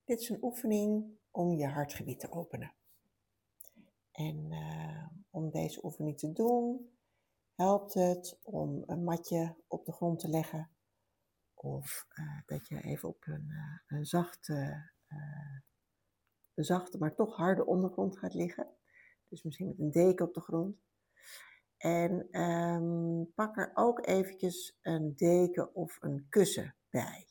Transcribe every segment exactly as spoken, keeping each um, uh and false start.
Dit is een oefening om je hartgebied te openen. En uh, om deze oefening te doen, helpt het om een matje op de grond te leggen. Of uh, dat je even op een, uh, een, zachte, uh, een zachte, maar toch harde ondergrond gaat liggen. Dus misschien met een deken op de grond. En um, pak er ook eventjes een deken of een kussen bij.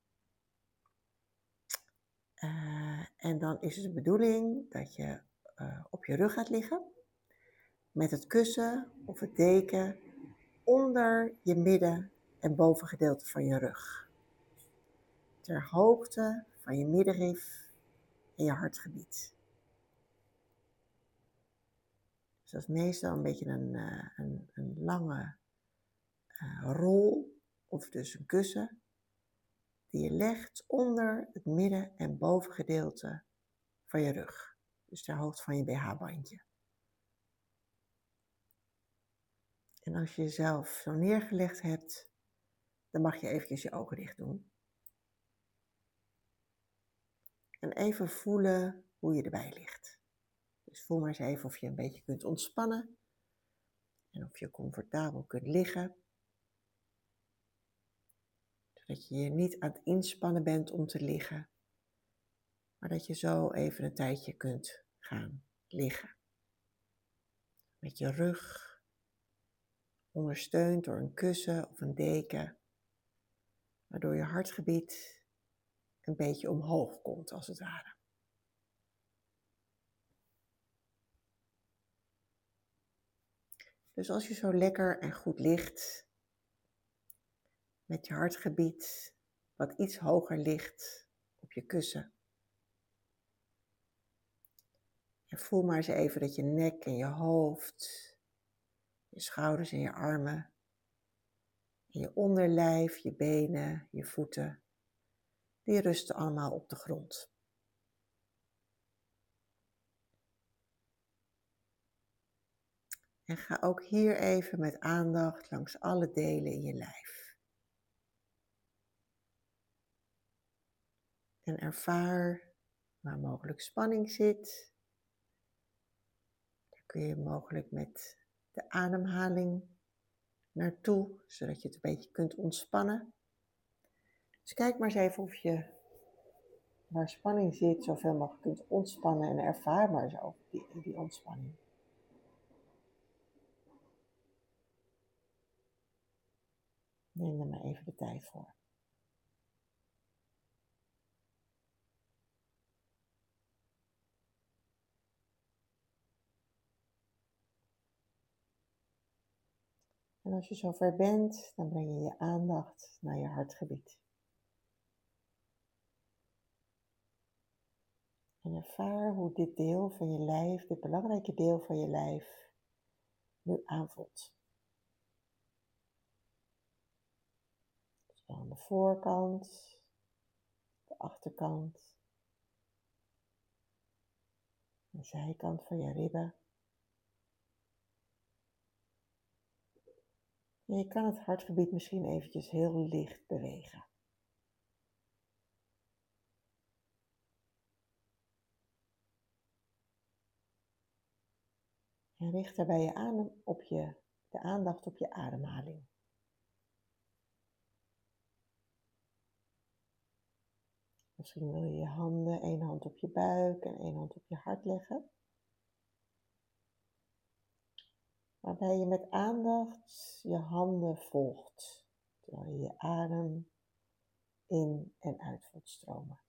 Uh, en dan is het de bedoeling dat je uh, op je rug gaat liggen. Met het kussen of het deken onder je midden- en bovengedeelte van je rug. Ter hoogte van je middenrif en je hartgebied. Dus dat is meestal een beetje een, uh, een, een lange uh, rol of dus een kussen die je legt onder het midden- en bovengedeelte van je rug. Dus ter hoogte van je B H-bandje. En als je jezelf zo neergelegd hebt, dan mag je eventjes je ogen dicht doen. En even voelen hoe je erbij ligt. Dus voel maar eens even of je een beetje kunt ontspannen. En of je comfortabel kunt liggen. Zodat je je niet aan het inspannen bent om te liggen. Maar dat je zo even een tijdje kunt gaan liggen. Met je rug ondersteund door een kussen of een deken. Waardoor je hartgebied een beetje omhoog komt als het ware. Dus als je zo lekker en goed ligt, met je hartgebied wat iets hoger ligt op je kussen. En voel maar eens even dat je nek en je hoofd, je schouders en je armen, en je onderlijf, je benen, je voeten, die rusten allemaal op de grond. En ga ook hier even met aandacht langs alle delen in je lijf. En ervaar waar mogelijk spanning zit. Daar kun je mogelijk met de ademhaling naartoe, zodat je het een beetje kunt ontspannen. Dus kijk maar eens even of je waar spanning zit, zoveel mogelijk kunt ontspannen en ervaar maar zo die, die ontspanning. Neem er maar even de tijd voor. En als je zover bent, dan breng je je aandacht naar je hartgebied. En ervaar hoe dit deel van je lijf, dit belangrijke deel van je lijf, nu aanvoelt. Dus aan de voorkant, de achterkant, de zijkant van je ribben. En je kan het hartgebied misschien eventjes heel licht bewegen. En richt daarbij je, adem op je, de aandacht op je ademhaling. Misschien wil je je handen, één hand op je buik en één hand op je hart leggen. Waarbij je met aandacht je handen volgt, terwijl je je adem in en uit voelt stromen.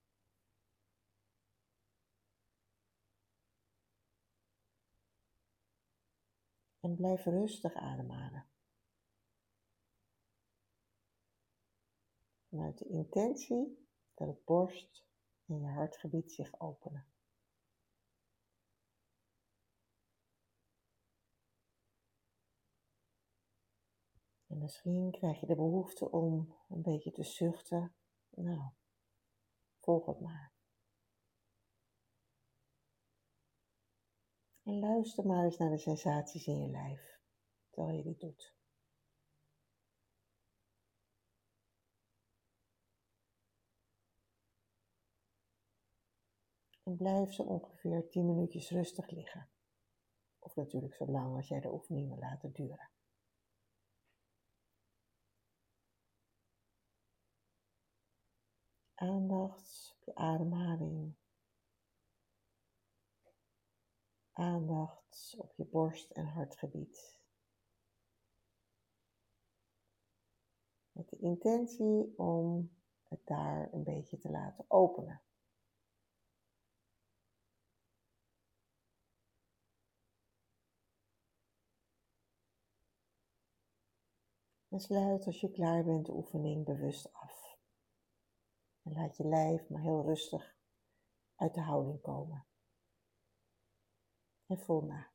En blijf rustig ademhalen. Vanuit de intentie dat het borst en je hartgebied zich openen. En misschien krijg je de behoefte om een beetje te zuchten. Nou, volg het maar. En luister maar eens naar de sensaties in je lijf, terwijl je dit doet. En blijf zo ongeveer tien minuutjes rustig liggen. Of natuurlijk zo lang als jij de oefening wil laten duren. Aandacht op je ademhaling. Aandacht op je borst- en hartgebied. Met de intentie om het daar een beetje te laten openen. En sluit als je klaar bent de oefening bewust af. En laat je lijf maar heel rustig uit de houding komen. En voel na.